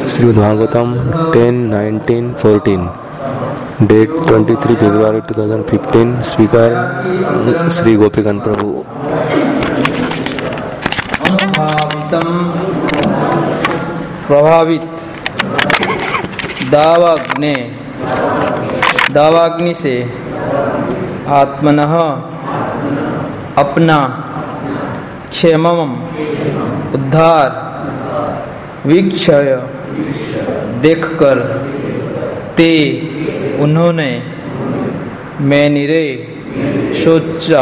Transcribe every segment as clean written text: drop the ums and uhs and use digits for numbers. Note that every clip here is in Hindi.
श्रीमद्भागवतम 10-19-14 डेट 23 फरवरी 2015 स्पीकर श्री गोपीकांत प्रभु। प्रभावित दावाग्नि से आत्मनः अपना क्षेमम उद्धार वीक्षय देखकर ते उन्होंने मैनिरे सोचा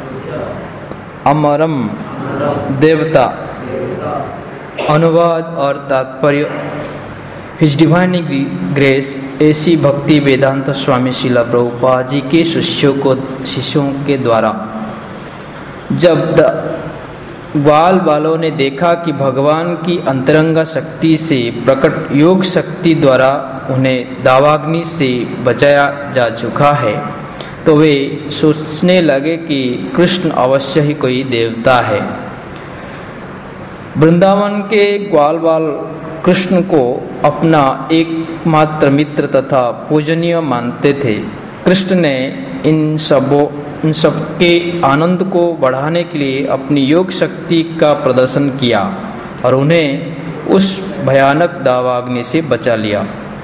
अमरम देवता। अनुवाद और तात्पर्य। हिज डिवाइन ग्रेस ऐसी भक्ति वेदांत स्वामी शिला प्रभुपाद जी के शिष्यों के द्वारा जब ग्वाल बालों ने देखा कि भगवान की अंतरंगा शक्ति से प्रकट योग शक्ति द्वारा उन्हें दावाग्नि से बचाया जा चुका है, तो वे सोचने लगे कि कृष्ण अवश्य ही कोई देवता है। वृंदावन के ग्वाल बाल कृष्ण को अपना एकमात्र मित्र तथा पूजनीय मानते थे। कृष्ण ने इन सबके आनंद को बढ़ाने के लिए अपनी योग शक्ति का प्रदर्शन किया और उन्हें उस भयानक दावाग्नि से बचा लिया।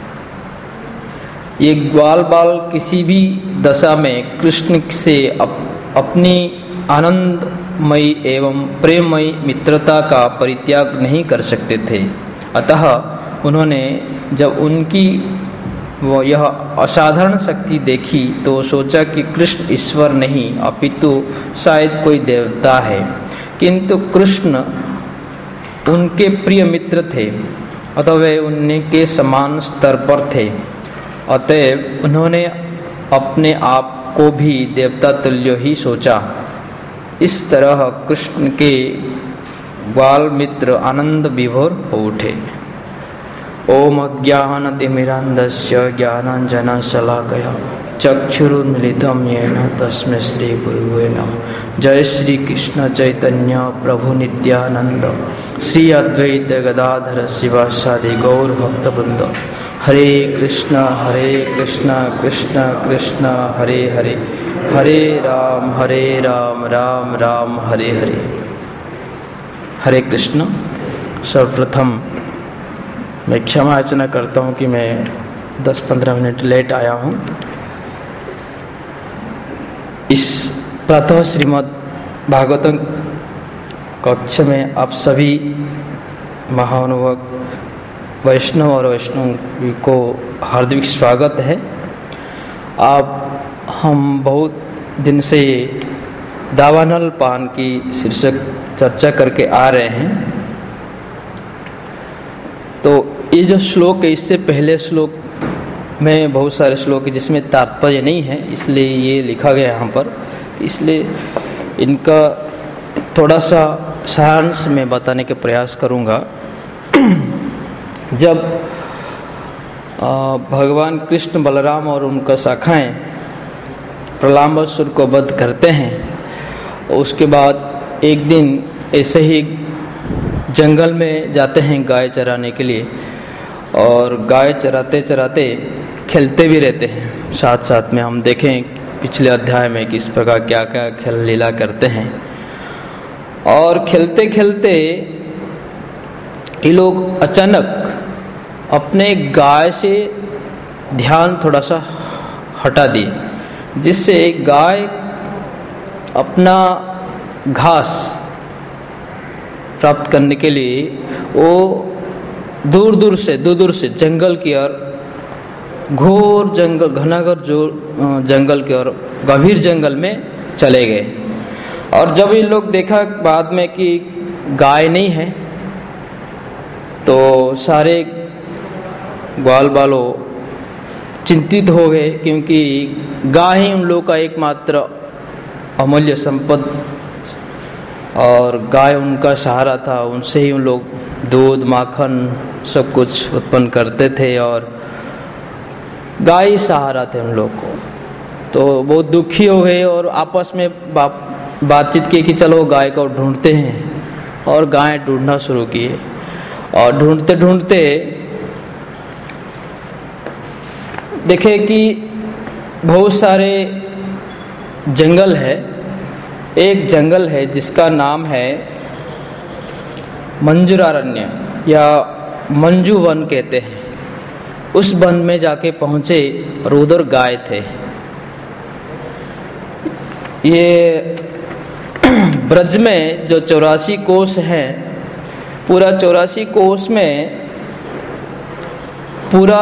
ये ग्वाल बाल किसी भी दशा में कृष्ण से अपनी आनंदमयी एवं प्रेममयी मित्रता का परित्याग नहीं कर सकते थे। अतः उन्होंने जब उनकी यह असाधारण शक्ति देखी तो सोचा कि कृष्ण ईश्वर नहीं अपितु शायद कोई देवता है। किंतु कृष्ण उनके प्रिय मित्र थे, अतः वे उनके समान स्तर पर थे। अतएव उन्होंने अपने आप को भी देवता तुल्य ही सोचा। इस तरह कृष्ण के बाल मित्र आनंद विभोर हो उठे। ओम अज्ञानतिमिरान्धस्य ज्ञानाञ्जनशलाकया चक्षुरुन्मीलितं येन तस्मै श्रीगुरुवे नमः। जय श्री कृष्ण चैतन्य प्रभु नित्यानंद श्री अद्वैत गदाधर शिवासादि गौर भक्तवृंद। हरे कृष्ण कृष्ण कृष्ण हरे हरे, हरे राम राम राम हरे हरे। हरे कृष्ण। सर्वप्रथम मैं क्षमा याचना करता हूँ कि मैं 10-15 मिनट लेट आया हूँ। इस प्रातः श्रीमद् भागवतम कक्ष में आप सभी महानुभाव वैष्णव और वैष्णवी को हार्दिक स्वागत है। हम बहुत दिन से दावानल पान की शीर्षक चर्चा करके आ रहे हैं। तो ये जो श्लोक है, इससे पहले श्लोक में बहुत सारे श्लोक है जिसमें तात्पर्य नहीं है, इसलिए ये लिखा गया यहाँ पर। इसलिए इनका थोड़ा सा सारांश में बताने के प्रयास करूँगा। जब भगवान कृष्ण बलराम और उनका शाखाएं प्रलंबासुर को वध करते हैं, उसके बाद एक दिन ऐसे ही जंगल में जाते हैं गाय चराने के लिए, और गाय चराते चराते खेलते भी रहते हैं। साथ साथ में हम देखें पिछले अध्याय में किस प्रकार क्या क्या खेल लीला करते हैं। और खेलते खेलते ये लोग अचानक अपने गाय से ध्यान थोड़ा सा हटा दिए, जिससे गाय अपना घास प्राप्त करने के लिए वो दूर दूर से जंगल की ओर, घोर जंगल, घनाघोर जो जंगल की ओर, गंभीर जंगल में चले गए। और जब ये लोग देखा बाद में कि गाय नहीं है, तो सारे ग्वाल बालों चिंतित हो गए, क्योंकि गाय ही उन लोगों का एकमात्र अमूल्य संपद और गाय उनका सहारा था। उनसे ही उन लोग दूध माखन सब कुछ उत्पन्न करते थे और गाय ही सहारा थे उन लोग को। तो बहुत दुखी हो गए और आपस में बातचीत की कि चलो गाय को ढूंढते हैं, और गाय ढूंढना शुरू किए। और ढूंढते ढूंढते देखें कि बहुत सारे जंगल है। एक जंगल है जिसका नाम है मंजूरारण्य या मंजू वन कहते हैं। उस वन में जाके पहुँचे और उधर गाय थे। ये ब्रज में जो 84 कोस है, पूरा 84 कोस में पूरा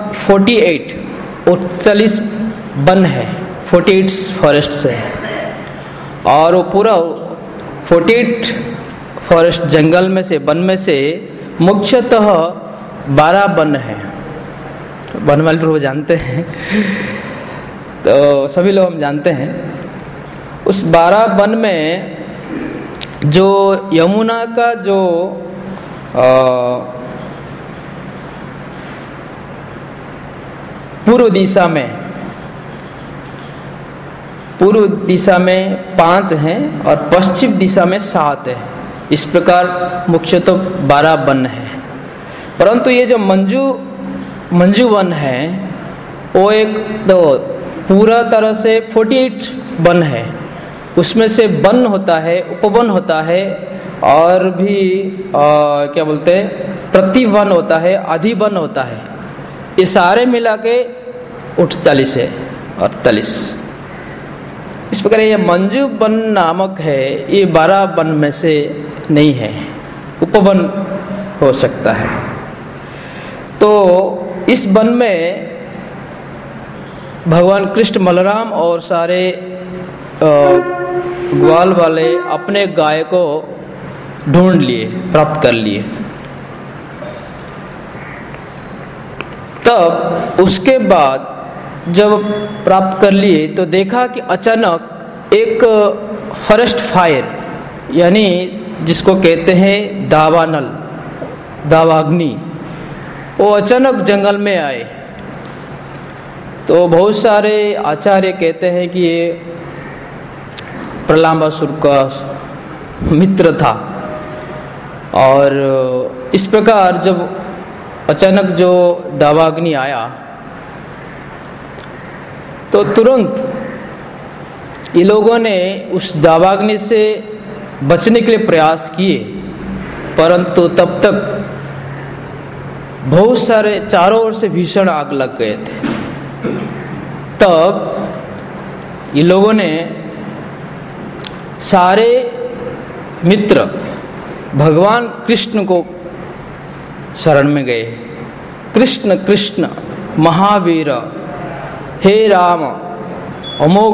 48 वन है, 48 फॉरेस्ट है। और वो पूरा 48 फॉरेस्ट जंगल में से, वन में से मुख्यतः 12 वन है। वन वाले लोग जानते हैं, तो सभी लोग हम जानते हैं। उस 12 वन में जो यमुना का जो पूर्व दिशा में 5 हैं और पश्चिम दिशा में 7 है। इस प्रकार मुख्यतः 12 वन है। परंतु ये जो मंजू वन है वो एक तो पूरा तरह से 48 वन है। उसमें से वन होता है, उपवन होता है, और भी क्या बोलते हैं, प्रतिवन होता है, अधिवन होता है। ये सारे मिला के 48 है, 48। इस प्रकार ये मंजू वन नामक है, ये 12 वन में से नहीं है, उपवन हो सकता है। तो इस वन में भगवान कृष्ण, बलराम और सारे ग्वाल वाले अपने गाय को ढूंढ लिए, प्राप्त कर लिए। तब उसके बाद जब प्राप्त कर लिए तो देखा कि अचानक एक फॉरेस्ट फायर, यानी जिसको कहते हैं दावानल, दावाग्नि, वो अचानक जंगल में आए। तो बहुत सारे आचार्य कहते हैं कि ये प्रलंबासुर का मित्र था। और इस प्रकार जब अचानक जो दावाग्नि आया तो तुरंत ये लोगों ने उस दावाग्नि से बचने के लिए प्रयास किए, परंतु तब तक बहुत सारे चारों ओर से भीषण आग लग गए थे। तब ये लोगों ने सारे मित्र भगवान कृष्ण को शरण में गए। कृष्ण कृष्ण महावीर, हे राम अमोघ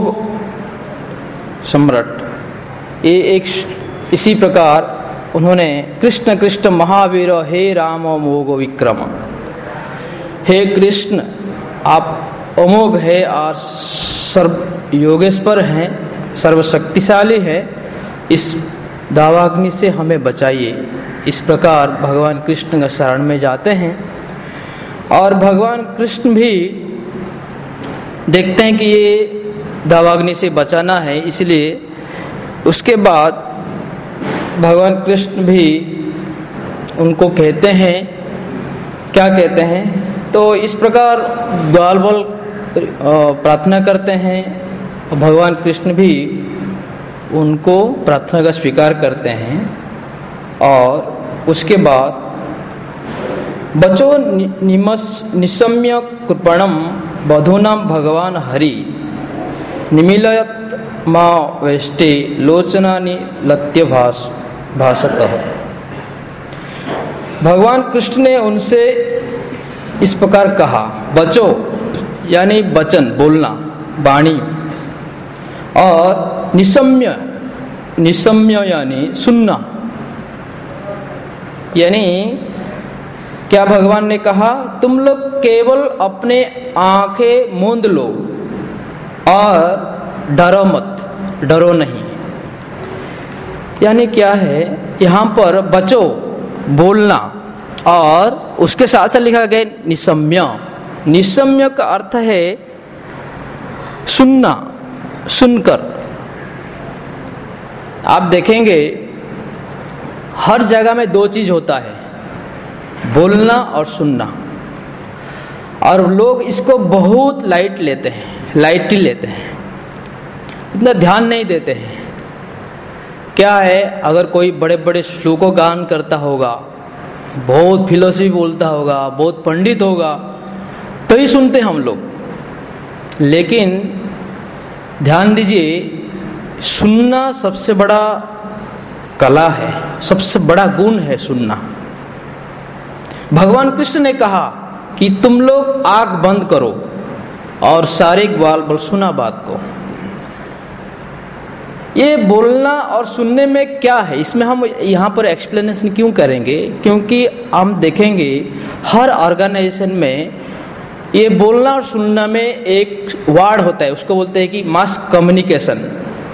सम्राट। ये एक इसी प्रकार उन्होंने कृष्ण कृष्ण महावीर, हे राम अमोघ विक्रम। हे कृष्ण, आप अमोघ है और सर्व योगेश्वर हैं, सर्वशक्तिशाली है, इस दावाग्नि से हमें बचाइए। इस प्रकार भगवान कृष्ण का शरण में जाते हैं। और भगवान कृष्ण भी देखते हैं कि ये दावाग्नि से बचाना है, इसलिए उसके बाद भगवान कृष्ण भी उनको कहते हैं, क्या कहते हैं, तो इस प्रकार ग्वाल बाल प्रार्थना करते हैं। भगवान कृष्ण भी उनको प्रार्थना का स्वीकार करते हैं। और उसके बाद बचो निशम्य कृपणम बधूनाम भगवान हरि निमीलयत माँ वेष्टे लोचनानि लत्य भासतः। भगवान कृष्ण ने उनसे इस प्रकार कहा, बचो यानी वचन बोलना, वाणी, और निशम्य यानी सुनना। यानी क्या भगवान ने कहा, तुम लोग केवल अपने आंखें मूंद लो और डरो मत, डरो नहीं। यानी क्या है, यहाँ पर बचो बोलना, और उसके साथ साथ लिखा गया निशम्य। निशम्य का अर्थ है सुनना, सुनकर। आप देखेंगे हर जगह में 2 चीज होता है, बोलना और सुनना। और लोग इसको बहुत लाइटली लेते हैं, इतना ध्यान नहीं देते हैं। क्या है, अगर कोई बड़े बड़े श्लोकों गान करता होगा, बहुत फिलोसफी बोलता होगा, बहुत पंडित होगा, तो ही सुनते हम लोग। लेकिन ध्यान दीजिए, सुनना सबसे बड़ा कला है, सबसे बड़ा गुण है सुनना। भगवान कृष्ण ने कहा कि तुम लोग आंख बंद करो और सारे ग्वाल बोल सुना बात को। ये बोलना और सुनने में क्या है, इसमें हम यहाँ पर एक्सप्लेनेशन क्यों करेंगे, क्योंकि हम देखेंगे हर ऑर्गेनाइजेशन में ये बोलना और सुनना में एक वर्ड होता है, उसको बोलते हैं कि मास कम्युनिकेशन।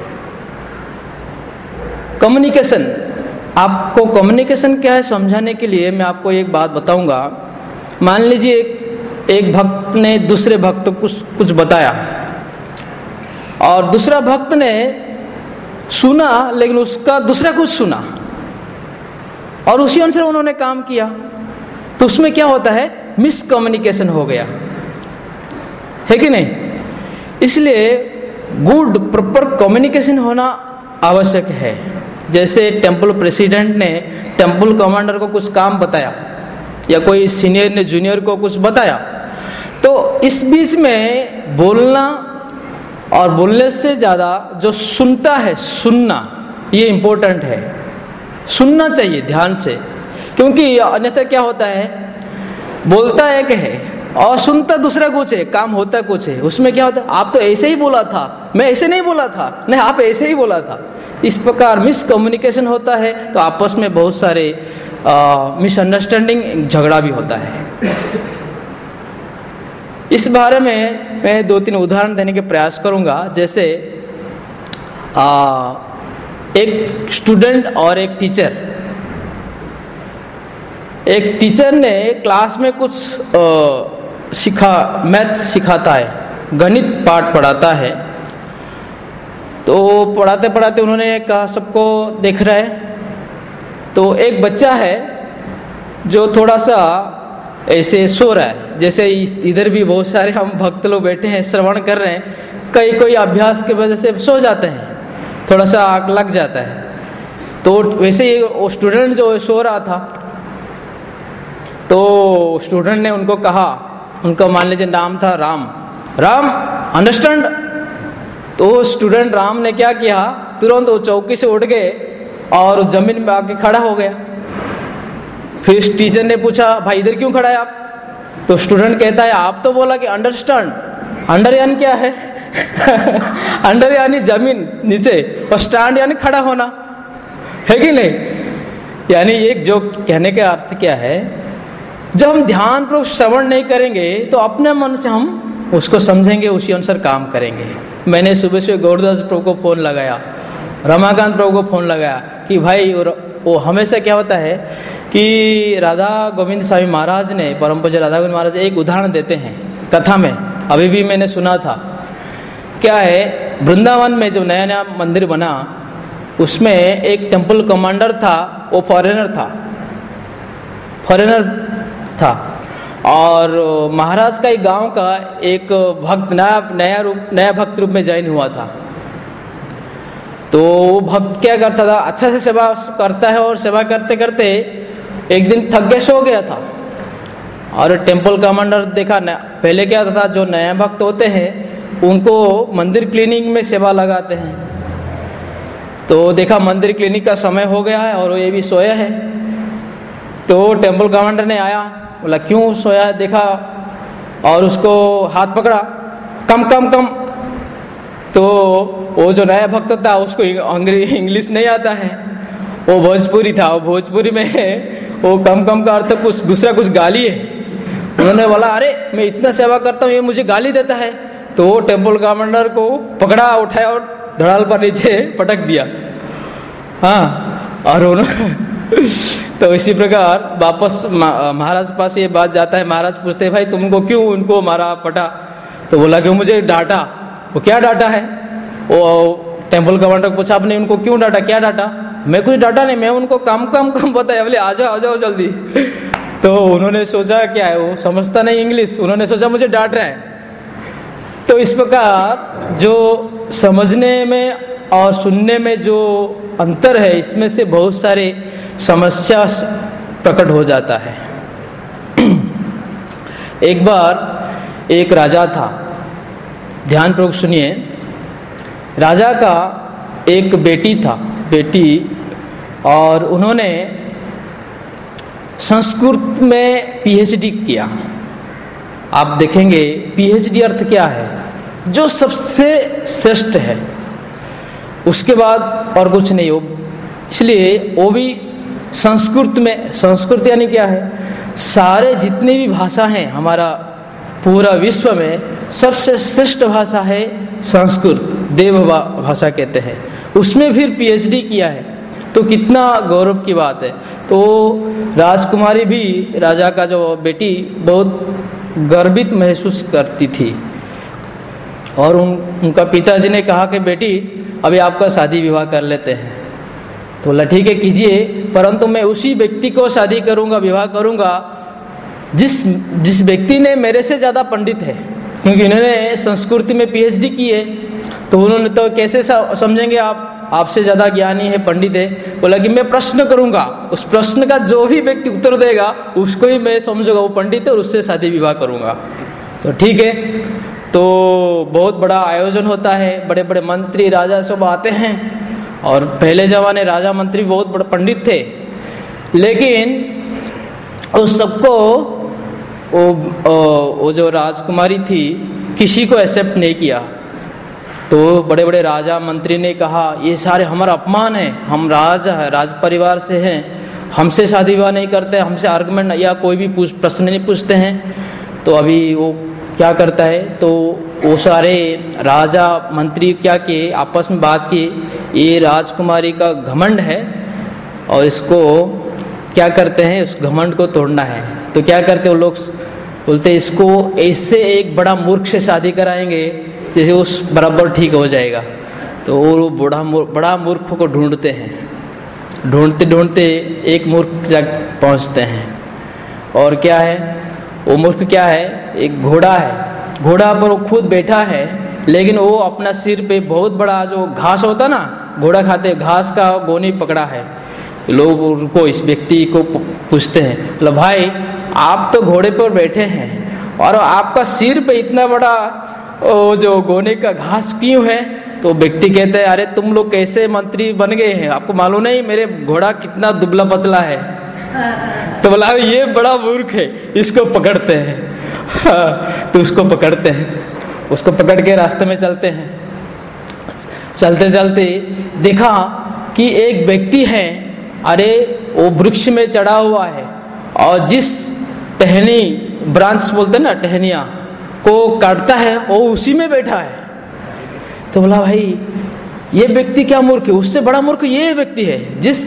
कम्युनिकेशन, आपको कम्युनिकेशन क्या है समझाने के लिए मैं आपको एक बात बताऊंगा। मान लीजिए एक भक्त ने दूसरे भक्त को कुछ बताया और दूसरा भक्त ने सुना, लेकिन उसका दूसरा कुछ सुना और उसी अनुसार उन्होंने काम किया, तो उसमें क्या होता है, मिसकम्युनिकेशन हो गया, है कि नहीं। इसलिए गुड प्रॉपर कम्युनिकेशन होना आवश्यक है। जैसे टेम्पल प्रेसिडेंट ने टेम्पल कमांडर को कुछ काम बताया या कोई सीनियर ने जूनियर को कुछ बताया, तो इस बीच में बोलना और बोलने से ज़्यादा जो सुनता है, सुनना, ये इम्पोर्टेंट है। सुनना चाहिए ध्यान से, क्योंकि अन्यथा क्या होता है, बोलता एक है और सुनता दूसरा कुछ है, काम होता कुछ है। उसमें क्या होता है, आप तो ऐसे ही बोला था, मैं ऐसे नहीं बोला था, नहीं आप ऐसे ही बोला था। इस प्रकार मिसकम्युनिकेशन होता है, तो आपस में बहुत सारे मिसअंडरस्टैंडिंग, झगड़ा भी होता है। इस बारे में मैं 2-3 उदाहरण देने के प्रयास करूंगा। जैसे एक स्टूडेंट और एक टीचर, एक टीचर ने क्लास में कुछ मैथ सिखाता है, गणित पाठ पढ़ाता है। तो पढ़ाते पढ़ाते उन्होंने कहा, सबको देख रहा है, तो एक बच्चा है जो थोड़ा सा ऐसे सो रहा है। जैसे इधर भी बहुत सारे हम भक्त लोग बैठे हैं, श्रवण कर रहे हैं, कोई अभ्यास की वजह से सो जाते हैं, थोड़ा सा आँख लग जाता है। तो वैसे ही वो स्टूडेंट जो सो रहा था, तो स्टूडेंट ने उनको कहा, उनका मान लीजिए नाम था राम अंडरस्टैंड। तो स्टूडेंट राम ने क्या किया, तुरंत वो चौकी से उठ गए और जमीन में आके खड़ा हो गया। फिर टीचर ने पूछा, भाई इधर क्यों खड़ा है आप? तो स्टूडेंट कहता है, आप तो बोला कि अंडरस्टैंड, अंडर यानी क्या है अंडर यानी जमीन नीचे, और स्टैंड यानी खड़ा होना, है कि नहीं। यानी एक जो कहने का अर्थ क्या है, जब हम ध्यान पूर्वक श्रवण नहीं करेंगे तो अपने मन से हम उसको समझेंगे, उसी अनुसार काम करेंगे। मैंने सुबह से गौरदास प्रभु को फोन लगाया, रमाकांत प्रभु को फोन लगाया कि भाई, वो हमेशा क्या होता है कि राधा गोविंद स्वामी महाराज ने, परम पूज्य राधा गोविंद महाराज एक उदाहरण देते हैं कथा में, अभी भी मैंने सुना था। क्या है, वृंदावन में जो नया नया मंदिर बना, उसमें एक टेम्पल कमांडर था, वो फॉरेनर था और महाराज का एक गांव का एक भक्त नया भक्त रूप में ज्वाइन हुआ था। तो वो भक्त क्या करता था, अच्छा से सेवा करता है और सेवा करते करते एक दिन थक के सो गया था। और टेम्पल कमांडर देखा, पहले क्या था, जो नया भक्त होते हैं उनको मंदिर क्लीनिंग में सेवा लगाते हैं। तो देखा मंदिर क्लीनिक का समय हो गया है और ये भी सोया है। तो टेम्पल कमांडर ने आया, बोला क्यों सोया है, देखा और उसको हाथ पकड़ा, कम। तो वो जो नया भक्त था उसको इंग्लिश नहीं आता है, वो भोजपुरी था। वो भोजपुरी में वो कम का अर्थ कुछ दूसरा, कुछ गाली है। उन्होंने बोला, अरे मैं इतना सेवा करता हूँ, ये मुझे गाली देता है। तो वो टेम्पल कमांडर को पकड़ा, उठाया और धड़ाल पर नीचे पटक दिया। हाँ, और उन्होंने तो इसी प्रकार वापस महाराज पास ये बात जाता है। महाराज पूछते हैं, भाई तुमको क्यों उनको मारा, पटा? तो बोला कि मुझे डांटा। वो क्या डांटा है? वो टेम्पल कमांडर को पूछा, आपने उनको क्यों डांटा, क्या डांटा? मैं कुछ डांटा नहीं, मैं उनको कम बताया। बोले आ जाओ जल्दी। तो उन्होंने सोचा क्या है, वो समझता नहीं इंग्लिश, उन्होंने सोचा मुझे डांट रहा है। तो इस प्रकार जो समझने में और सुनने में जो अंतर है, इसमें से बहुत सारे समस्या प्रकट हो जाता है। एक बार एक राजा था, ध्यानपूर्वक सुनिए। राजा का एक बेटी, और उन्होंने संस्कृत में पीएचडी किया। आप देखेंगे पीएचडी अर्थ क्या है, जो सबसे श्रेष्ठ है, उसके बाद और कुछ नहीं हो। इसलिए वो भी संस्कृत में, संस्कृत यानी क्या है, सारे जितने भी भाषा हैं हमारा पूरा विश्व में सबसे श्रेष्ठ भाषा है संस्कृत, देव भाषा कहते हैं, उसमें फिर पीएचडी किया है, तो कितना गौरव की बात है। तो राजकुमारी भी, राजा का जो बेटी, बहुत गर्वित महसूस करती थी, और उनका पिताजी ने कहा कि बेटी अभी आपका शादी विवाह कर लेते हैं। तो बोला ठीक है कीजिए, परंतु मैं उसी व्यक्ति को शादी करूंगा, विवाह करूंगा जिस व्यक्ति ने मेरे से ज़्यादा पंडित है, क्योंकि इन्होंने संस्कृत में पीएचडी की है। तो उन्होंने तो कैसे समझेंगे आपसे ज़्यादा ज्ञानी है, पंडित है। बोला कि मैं प्रश्न करूंगा, उस प्रश्न का जो भी व्यक्ति उत्तर देगा उसको ही मैं समझूंगा वो पंडित है और उससे शादी विवाह करूंगा। तो ठीक है। तो बहुत बड़ा आयोजन होता है, बड़े बड़े मंत्री राजा सब आते हैं, और पहले जमाने राजा मंत्री बहुत बड़े पंडित थे, लेकिन उस सबको वो जो राजकुमारी थी किसी को एक्सेप्ट नहीं किया। तो बड़े बड़े राजा मंत्री ने कहा ये सारे हमारा अपमान है, हम राज परिवार से हैं, हमसे शादी विवाह नहीं करते, हमसे आर्गुमेंट या कोई भी प्रश्न नहीं पूछते हैं। तो अभी वो क्या करता है, तो वो सारे राजा मंत्री क्या किए, आपस में बात किए, ये राजकुमारी का घमंड है और इसको क्या करते हैं, उस घमंड को तोड़ना है। तो क्या करते हैं वो लोग, बोलते इसको ऐसे एक बड़ा मूर्ख से शादी कराएंगे जैसे उस बराबर ठीक हो जाएगा। तो वो बड़ा मूर्ख को ढूंढते हैं, ढूंढते ढूंढते एक मूर्ख जग पहुंचते हैं। और क्या है वो मूर्ख, क्या है, एक घोड़ा है, घोड़ा पर वो खुद बैठा है, लेकिन वो अपना सिर पे बहुत बड़ा जो घास होता ना, घोड़ा खाते घास का गोनी पकड़ा है। लोग उनको, इस व्यक्ति को पूछते हैं, मतलब भाई आप तो घोड़े पर बैठे हैं और आपका सिर पे इतना बड़ा वो जो गोने का घास क्यों है? तो व्यक्ति कहते हैं अरे तुम लोग कैसे मंत्री बन गए हैं, आपको मालूम नहीं मेरे घोड़ा कितना दुबला पतला है। तो बोला ये बड़ा मूर्ख है, इसको पकड़ते हैं। तो उसको पकड़ते हैं, उसको पकड़ के रास्ते में चलते हैं। चलते चलते देखा कि एक व्यक्ति है, अरे वो वृक्ष में चढ़ा हुआ है और जिस टहनी, ब्रांच बोलते हैं ना, टहनिया को काटता है वो उसी में बैठा है। तो बोला भाई ये व्यक्ति क्या मूर्ख है, उससे बड़ा मूर्ख ये व्यक्ति है, जिस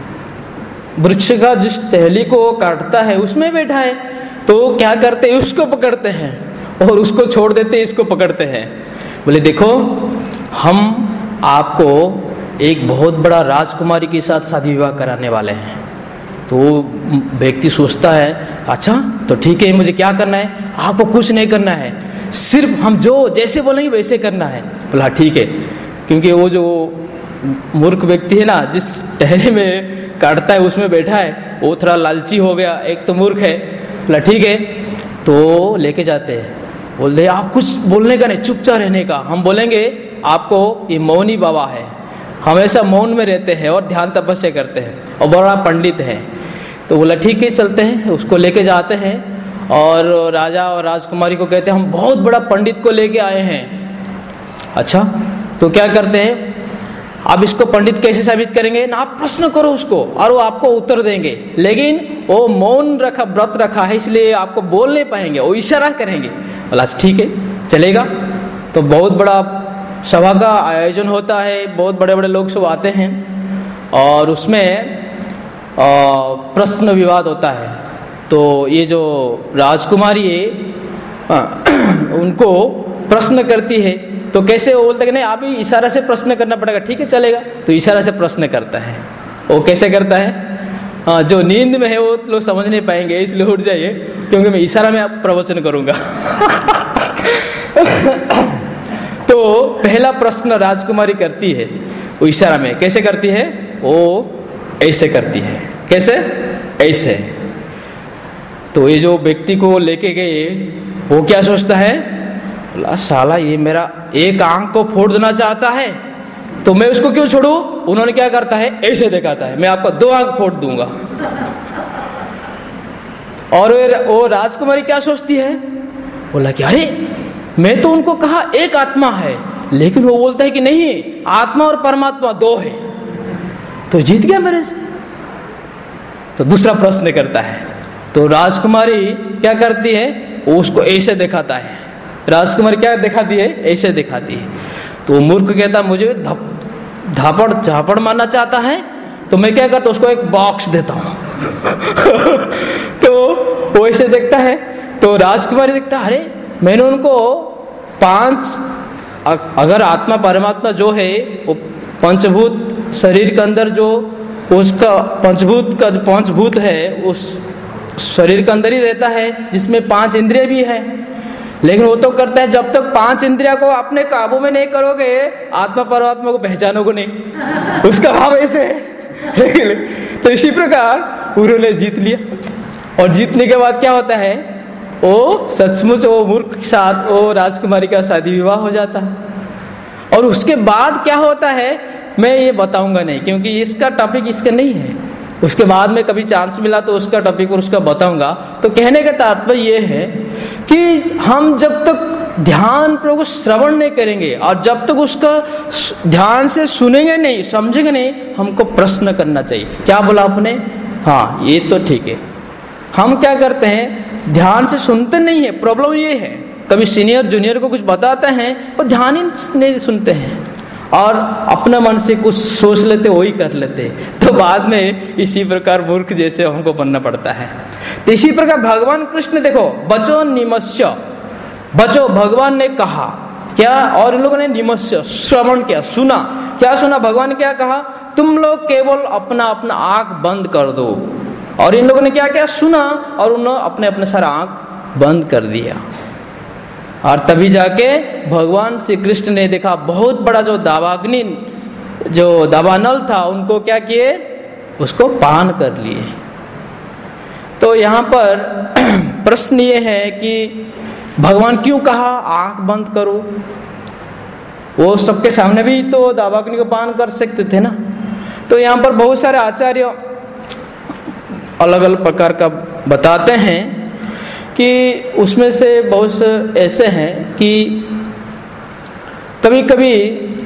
वृक्ष का जिस टहनी को काटता है उसमें बैठा है। तो क्या करते हैं, उसको पकड़ते हैं और उसको छोड़ देते हैं, इसको पकड़ते हैं। बोले देखो हम आपको एक बहुत बड़ा राजकुमारी के साथ शादी विवाह कराने वाले हैं। तो व्यक्ति सोचता है अच्छा तो ठीक है, मुझे क्या करना है? आपको कुछ नहीं करना है, सिर्फ हम जो जैसे बोलेंगे वैसे करना है। बोला ठीक है, क्योंकि वो जो मूर्ख व्यक्ति है ना, जिस टहरे में काटता है उसमें बैठा है, वो थोड़ा लालची हो गया, एक तो मूर्ख है। बोला ठीक है, तो लेके जाते हैं। बोलते आप कुछ बोलने का नहीं, चुपचाप रहने का। हम बोलेंगे आपको ये मौनी बाबा है, हमेशा मौन में रहते हैं और ध्यान तपस्या करते हैं और बड़ा पंडित है। तो बोला ठीक है चलते हैं, उसको लेके जाते हैं और राजा और राजकुमारी को कहते हैं हम बहुत बड़ा पंडित को लेके आए हैं। अच्छा तो क्या करते हैं, अब इसको पंडित कैसे साबित करेंगे ना, आप प्रश्न करो उसको और वो आपको उत्तर देंगे, लेकिन वो मौन रखा, व्रत रखा है, इसलिए आपको बोल नहीं पाएंगे, वो इशारा करेंगे। बोला ठीक है चलेगा। तो बहुत बड़ा सभा का आयोजन होता है, बहुत बड़े बड़े लोग सब आते हैं और उसमें प्रश्न विवाद होता है। तो ये जो राजकुमारी है उनको प्रश्न करती है, तो कैसे वो बोलते कि नहीं आप ही इशारा से प्रश्न करना पड़ेगा। ठीक है चलेगा। तो इशारा से प्रश्न करता है। वो कैसे करता है, हाँ, जो नींद में है वो लोग समझ नहीं पाएंगे, इसलिए उठ जाइए, क्योंकि मैं इशारा में आप प्रवचन करूंगा। तो पहला प्रश्न राजकुमारी करती है वो इशारा में। कैसे करती है? वो ऐसे करती है। कैसे? ऐसे। तो ये जो व्यक्ति को लेके गए वो क्या सोचता है, बोला साला ये मेरा एक आंख को फोड़ देना चाहता है, तो मैं उसको क्यों छोड़ू। उन्होंने क्या करता है, ऐसे दिखाता है, मैं आपको 2 आंख फोड़ दूंगा। और वो राजकुमारी क्या सोचती है, बोला कि अरे मैं तो उनको कहा एक आत्मा है, लेकिन वो बोलता है कि नहीं, आत्मा और परमात्मा 2 है, तो जीत गया मेरे से। तो दूसरा प्रश्न करता है। तो राजकुमारी क्या करती है, वो उसको ऐसे दिखाता है। राजकुमारी क्या दिखाती है, ऐसे दिखाती है। तो मूर्ख कहता मुझे धापड़ झापड़ मारना चाहता है, तो मैं क्या करता हूँ, उसको एक बॉक्स देता हूँ। तो वो ऐसे देखता है। तो राजकुमारी देखता है, अरे मैंने उनको 5, अगर आत्मा परमात्मा जो है वो पंचभूत शरीर के अंदर जो उसका पंचभूत का जो पंचभूत है उस शरीर के अंदर ही रहता है, जिसमें 5 इंद्रिय भी है, लेकिन वो तो करता है जब तक 5 इंद्रिया को अपने काबू में नहीं करोगे आत्मा परमात्मा को पहचानोगे नहीं। उसका भाव ऐसे है। तो इसी प्रकार उन्होंने जीत लिया। और जीतने के बाद क्या होता है, वो सचमुच वो मूर्ख के साथ वो राजकुमारी का शादी विवाह हो जाता है। और उसके बाद क्या होता है मैं ये बताऊंगा नहीं, क्योंकि इसका टॉपिक इसका नहीं है। उसके बाद में कभी चांस मिला तो उसका टॉपिक और उसका बताऊंगा। तो कहने का तात्पर्य ये है कि हम जब तक ध्यान पर को श्रवण नहीं करेंगे और जब तक उसका ध्यान से सुनेंगे नहीं, समझेंगे नहीं, हमको प्रश्न करना चाहिए। क्या बोला आपने? हाँ, ये तो ठीक है। हम क्या करते हैं, ध्यान से सुनते नहीं है। प्रॉब्लम ये है, कभी सीनियर जूनियर को कुछ बताते हैं और ध्यान ही नहीं सुनते हैं और अपना मन से कुछ सोच लेते, वही कर लेते, तो बाद में इसी प्रकार मूर्ख जैसे हमको बनना पड़ता है। तो इसी प्रकार भगवान कृष्ण देखो, बचो निमस्य, बचो भगवान ने कहा क्या, और इन लोगों ने निमस्य श्रवण किया, सुना। क्या सुना? भगवान ने क्या कहा, तुम लोग केवल अपना अपना आंख बंद कर दो। और इन लोगों ने क्या क्या सुना और उन्होंने अपने अपने सारा आंख बंद कर दिया। और तभी जाके भगवान श्री कृष्ण ने देखा बहुत बड़ा जो दावाग्नि जो दावानल था उनको क्या किए, उसको पान कर लिए। तो यहाँ पर प्रश्न ये है कि भगवान क्यों कहा आंख बंद करो? वो सबके सामने भी तो दावाग्नि को पान कर सकते थे ना। तो यहाँ पर बहुत सारे आचार्य अलग अलग प्रकार का बताते हैं कि उसमें से बहुत से ऐसे हैं कि कभी कभी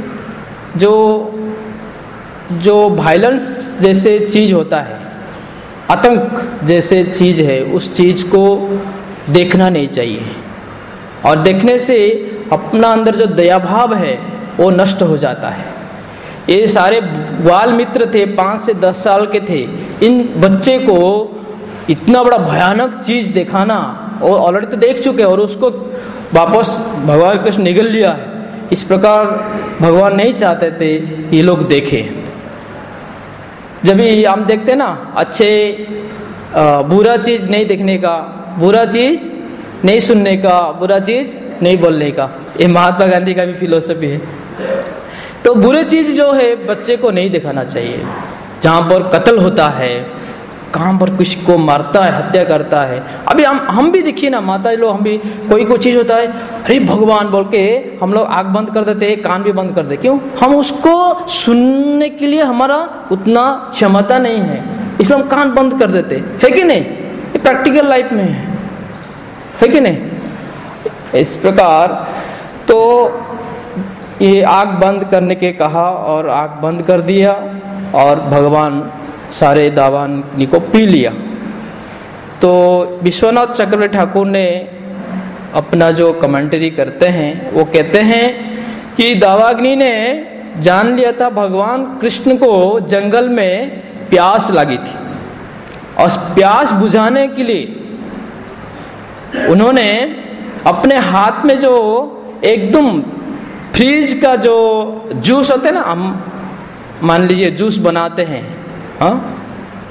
जो वायलेंस जैसे चीज होता है, आतंक जैसे चीज है, उस चीज को देखना नहीं चाहिए। और देखने से अपना अंदर जो दया भाव है वो नष्ट हो जाता है। ये सारे बाल मित्र थे, 5 से 10 साल के थे। इन बच्चे को इतना बड़ा भयानक चीज दिखाना, और ऑलरेडी तो देख चुके और उसको वापस भगवान कृष्ण निगल लिया है। इस प्रकार भगवान नहीं चाहते थे कि ये लोग देखें। जब भी हम देखते ना अच्छे बुरा चीज नहीं देखने का, बुरा चीज नहीं सुनने का, बुरा चीज नहीं बोलने का, ये महात्मा गांधी का भी फिलोसफी है। तो बुरे चीज जो है बच्चे को नहीं दिखाना चाहिए। जहाँ पर कत्ल होता है, कहाँ पर किसी को मारता है, हत्या करता है। अभी हम भी देखिए ना, माता लोग हम भी कोई चीज होता है, अरे भगवान बोल के हम लोग आँख बंद कर देते हैं, कान भी बंद कर देते। क्यों? हम उसको सुनने के लिए हमारा उतना क्षमता नहीं है, इसलिए हम कान बंद कर देते है कि नहीं? ये प्रैक्टिकल लाइफ में है कि नहीं? इस प्रकार तो ये आँख बंद करने के कहा और आँख बंद कर दिया और भगवान सारे दावाग्नि को पी लिया। तो विश्वनाथ चक्रवर्ती ठाकुर ने अपना जो कमेंट्री करते हैं वो कहते हैं कि दावाग्नि ने जान लिया था भगवान कृष्ण को जंगल में प्यास लगी थी, और प्यास बुझाने के लिए उन्होंने अपने हाथ में जो एकदम फ्रीज का जो जूस होते हैं ना, हम मान लीजिए जूस बनाते हैं, हाँ,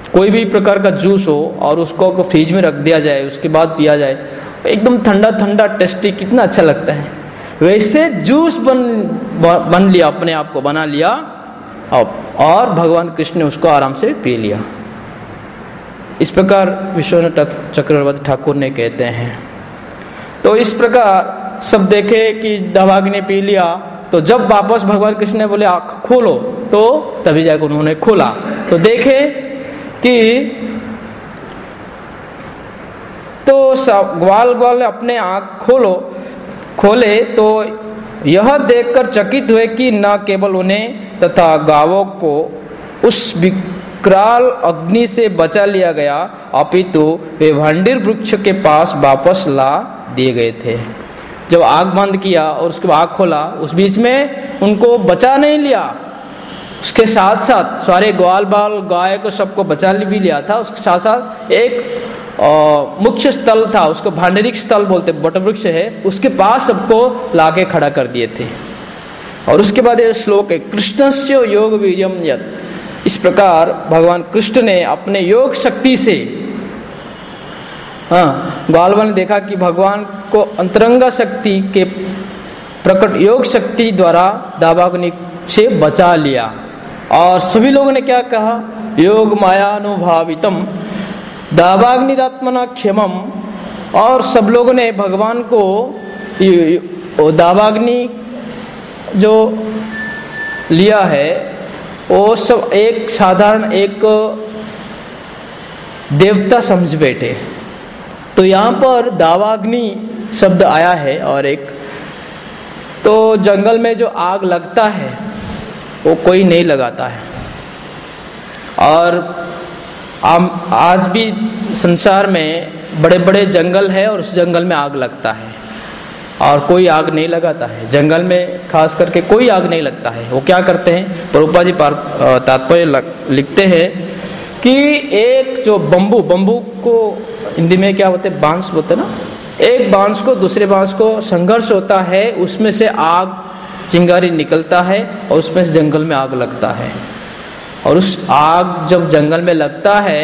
कोई भी प्रकार का जूस हो और उसको फ्रिज में रख दिया जाए, उसके बाद पिया जाए, एकदम ठंडा ठंडा टेस्टी, कितना अच्छा लगता है। वैसे जूस बन लिया, अपने आप को बना लिया और भगवान कृष्ण ने उसको आराम से पी लिया। इस प्रकार विश्वनाथ चक्रवर्ती ठाकुर ने कहते हैं। तो इस प्रकार सब देखे कि दावाग्नि ने पी लिया, तो जब वापस भगवान कृष्ण ने बोले आँख खोलो, तो तभी जाकर उन्होंने खोला तो देखे कि तो ग्वाल ग्वाल अपने आँख खोले तो यह देखकर चकित हुए कि न केवल उन्हें तथा गावों को उस विकराल अग्नि से बचा लिया गया, अपितु वे भंडीर वृक्ष के पास वापस ला दिए गए थे। जब आग बंद किया और उसके बाद आग खोला, उस बीच में उनको बचा नहीं लिया, उसके साथ साथ सारे ग्वाल बाल गाय को सबको बचा भी लिया था। उसके साथ साथ एक मुख्य स्थल था, उसको भांडरिक स्थल बोलते, बटवृक्ष है, उसके पास सबको लाके खड़ा कर दिए थे। और उसके बाद ये श्लोक है, कृष्णस्य योग वीर्यम यत्। इस प्रकार भगवान कृष्ण ने अपने योग शक्ति से, ग्वालवाल ने देखा कि भगवान को अंतरंगा शक्ति के प्रकट योग शक्ति द्वारा दावाग्नि से बचा लिया। और सभी लोगों ने क्या कहा, योग मायानुभावितम दावाग्निरात्मना क्षमम। और सब लोगों ने भगवान को दावाग्नि जो लिया है वो सब एक साधारण एक देवता समझ बैठे। तो यहाँ पर दावाग्नि शब्द आया है। और एक तो जंगल में जो आग लगता है वो कोई नहीं लगाता है। और आज भी संसार में बड़े बड़े जंगल है और उस जंगल में आग लगता है और कोई आग नहीं लगाता है। जंगल में खास करके कोई आग नहीं लगता है। वो क्या करते हैं, प्रभुपाद जी तात्पर्य लिखते हैं कि एक जो बम्बू को हिंदी में क्या बोलते हैं, बांस बोलते हैं ना, एक बांस को दूसरे बांस को संघर्ष होता है, उसमें से आग चिंगारी निकलता है और उसमें से जंगल में आग लगता है। और उस आग जब जंगल में लगता है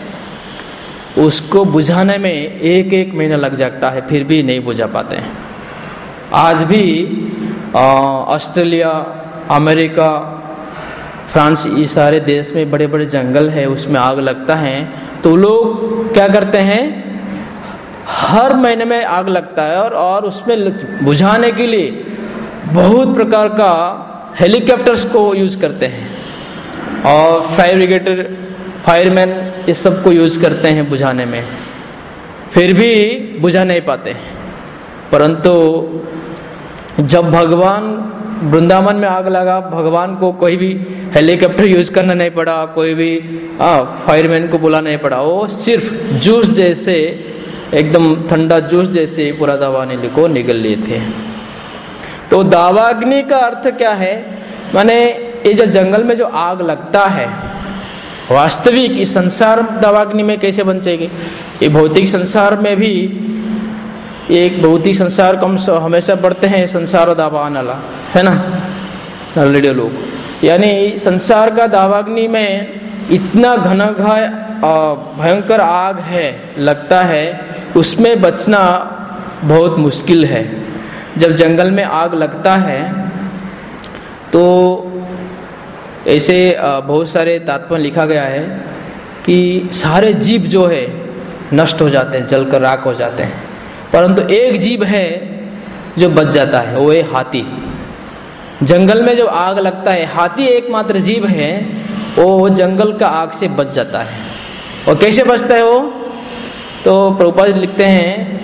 उसको बुझाने में एक एक महीना लग जाता है, फिर भी नहीं बुझा पाते हैं। आज भी ऑस्ट्रेलिया, अमेरिका, फ्रांस, ये सारे देश में बड़े बड़े जंगल है, उसमें आग लगता है तो लोग क्या करते हैं, हर महीने में आग लगता है और उसमें बुझाने के लिए बहुत प्रकार का हेलीकॉप्टर्स को यूज करते हैं और फायर ब्रिगेड, फायरमैन, ये सब को यूज करते हैं बुझाने में, फिर भी बुझा नहीं पाते। परंतु जब भगवान वृंदावन में आग लगा, भगवान को कोई भी हेलीकॉप्टर यूज करना नहीं पड़ा, कोई भी फायरमैन को बुलाना नहीं पड़ा, वो सिर्फ जूस जैसे, एकदम ठंडा जूस जैसे पूरा दावाग्नि को निगल लिए थे। तो दावाग्नि का अर्थ क्या है, माने ये जो जंगल में जो आग लगता है, वास्तविक इस संसार दावाग्नि में कैसे बन जाएगी। ये भौतिक संसार में भी एक भौतिक संसार कम हमेशा बढ़ते हैं, संसार दावान वाला है ना, रेडियो लोग, यानी संसार का दावाग्नि में इतना घना भयंकर आग है, लगता है, उसमें बचना बहुत मुश्किल है। जब जंगल में आग लगता है तो ऐसे बहुत सारे तात्पर्य लिखा गया है कि सारे जीव जो है नष्ट हो जाते हैं, जलकर राख हो जाते हैं, परंतु एक जीव है जो बच जाता है, वो है हाथी। जंगल में जब आग लगता है, हाथी एकमात्र जीव है वो जंगल का आग से बच जाता है। और कैसे बचता है वो, तो प्रभुपाद लिखते हैं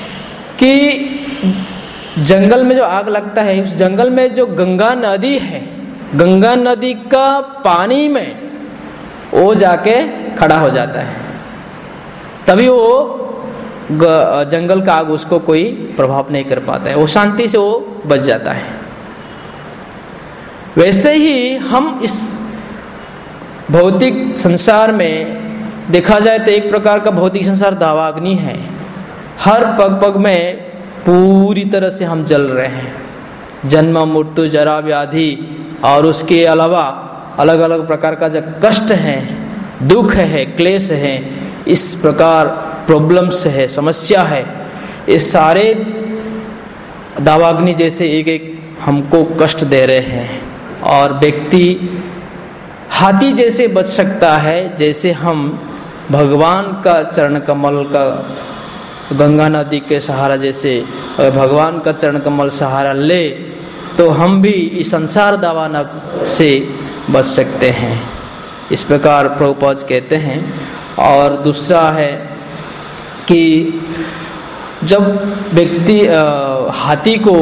कि जंगल में जो आग लगता है, उस जंगल में जो गंगा नदी है, गंगा नदी का पानी में वो जाके खड़ा हो जाता है, तभी वो जंगल का आग उसको कोई प्रभाव नहीं कर पाता है, वो शांति से वो बच जाता है। वैसे ही हम इस भौतिक संसार में देखा जाए तो एक प्रकार का भौतिक संसार दावाग्नि है। हर पग पग में पूरी तरह से हम जल रहे हैं, जन्म मृत्यु जरा व्याधि और उसके अलावा अलग अलग प्रकार का जो कष्ट है दुख है, क्लेश है, इस प्रकार प्रॉब्लम्स है, समस्या है, ये सारे दावाग्नि जैसे एक एक हमको कष्ट दे रहे हैं। और व्यक्ति हाथी जैसे बच सकता है जैसे हम भगवान का चरण कमल का, गंगा नदी के सहारा जैसे अगर भगवान का चरण कमल सहारा ले तो हम भी इस संसार दावाना से बच सकते हैं। इस प्रकार प्रभुपाद कहते हैं। और दूसरा है कि जब व्यक्ति हाथी को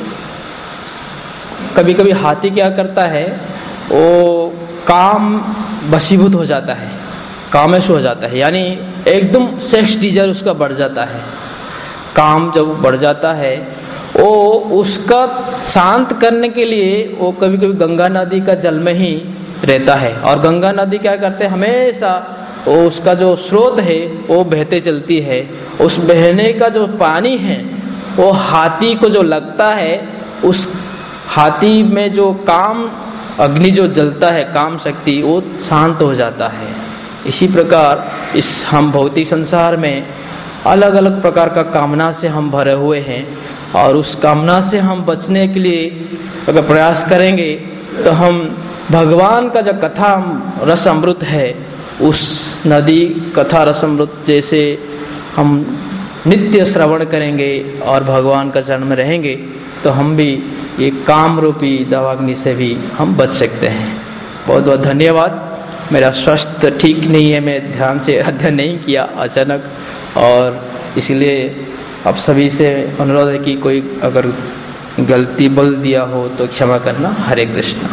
कभी कभी हाथी क्या करता है, वो काम वशीभूत हो जाता है, कामेश हो जाता है, यानी एकदम सेक्स डिजायर उसका बढ़ जाता है। काम जब बढ़ जाता है वो उसका शांत करने के लिए वो कभी कभी गंगा नदी का जल में ही रहता है। और गंगा नदी क्या करते हैं, हमेशा वो उसका जो स्रोत है वो बहते चलती है। उस बहने का जो पानी है वो हाथी को जो लगता है, उस हाथी में जो काम अग्नि जो जलता है, काम शक्ति, वो शांत हो जाता है। इसी प्रकार इस हम भौतिक संसार में अलग अलग प्रकार का कामना से हम भरे हुए हैं, और उस कामना से हम बचने के लिए अगर प्रयास करेंगे तो हम भगवान का जो कथा रस अमृत है, उस नदी कथा रस अमृत जैसे हम नित्य श्रवण करेंगे और भगवान का चरण में रहेंगे तो हम भी ये काम रूपी दावाग्नि से भी हम बच सकते हैं। बहुत बहुत धन्यवाद। मेरा स्वास्थ्य ठीक नहीं है, मैं ध्यान से अध्ययन नहीं किया अचानक, और इसलिए आप सभी से अनुरोध है कि कोई अगर गलती बोल दिया हो तो क्षमा करना। हरे कृष्णा।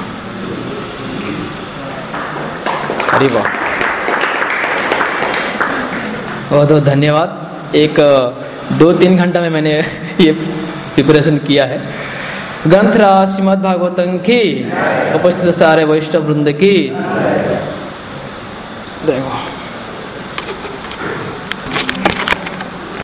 हरि बोल। बहुत बहुत धन्यवाद। एक 2-3 घंटा में मैंने ये प्रिपरेशन किया है। ग्रंथराज श्रीमद् भागवतम की, उपस्थित सारे वैष्णव वृंद की। देखो